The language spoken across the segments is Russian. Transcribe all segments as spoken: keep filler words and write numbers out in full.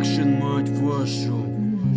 Экшен, мать вашу.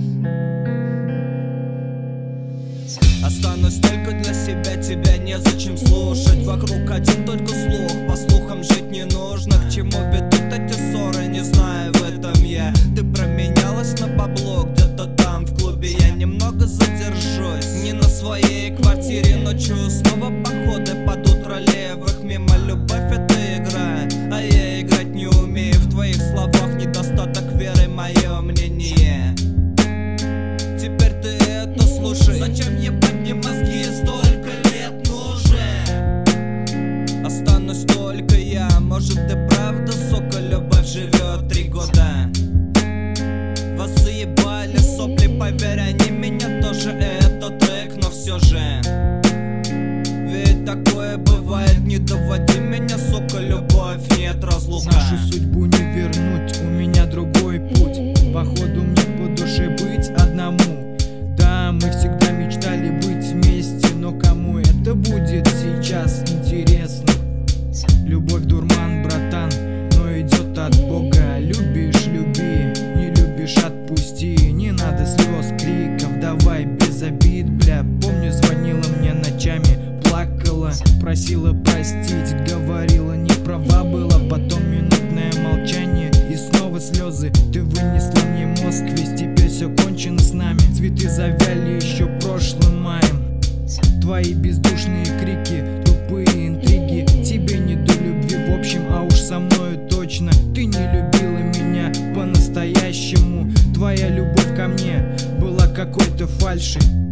Останусь только для себя, тебя незачем слушать. Вокруг один только слух, по слухам жить не нужно. К чему ведут эти ссоры, не знаю, в этом я. Ты променялась на бабло, где-то там в клубе я немного задержусь. Не на своей квартире ночью, снова походы под утро левых. Мимо любовь это игра, а я играть не умею. В твоих словах недостаток веры, мое мнение. Теперь ты это слушай. Зачем ебать мне мозги, столько лет нужен? Останусь только я, может ты правда, сука, любовь живет три года. Вас заебали сопли, поверь, они меня тоже, это трек, но все же. Ведь такое бывает, не доводи меня, сука, любовь, нет разлука. Нашу судьбу не вернуть, у меня другой путь. Походу мне по душе быть одному. Да, мы всегда мечтали быть вместе, но кому это будет сейчас интересно? Любовь дурман, братан, но идет от Бога. Любишь, люби, не любишь, отпусти. Не надо слез, криков, давай без обид, бля. Помню, звонила мне ночами, плакала, просила простить, говорила, не права была. Потом минутное молчание и снова слезы. Ты вынесла мне мозг, ведь теперь все кончено с нами. Цветы завяли еще прошлым маем. Твои бездушные крики, тупые интриги. Тебе не до любви в общем, а уж со мною точно. Ты не любила меня по-настоящему. Твоя любовь ко мне была какой-то фальши.